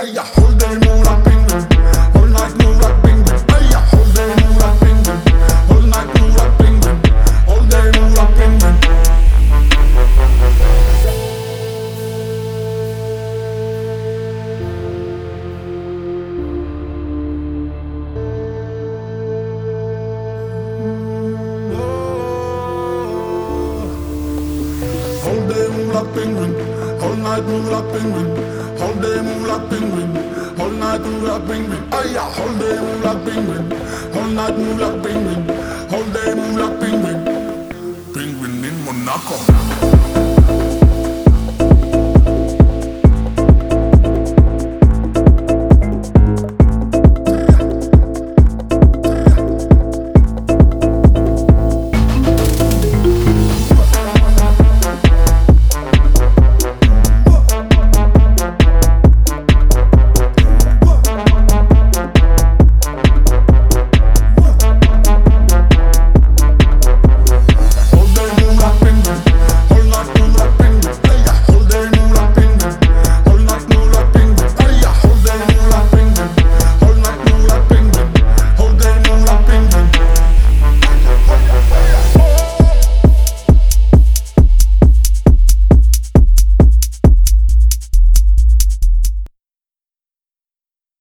Ay, ya, whole day move like penguin, whole night move like penguin. Ay, ya, whole day move like penguin, whole night move like penguin, whole day move like penguin. Whole day move like penguin, whole night move like penguin, whole day move like penguin, whole night move like penguin. Ay, ya, whole day move like penguin, whole night move like penguin, whole day move like penguin. Penguin in Monaco.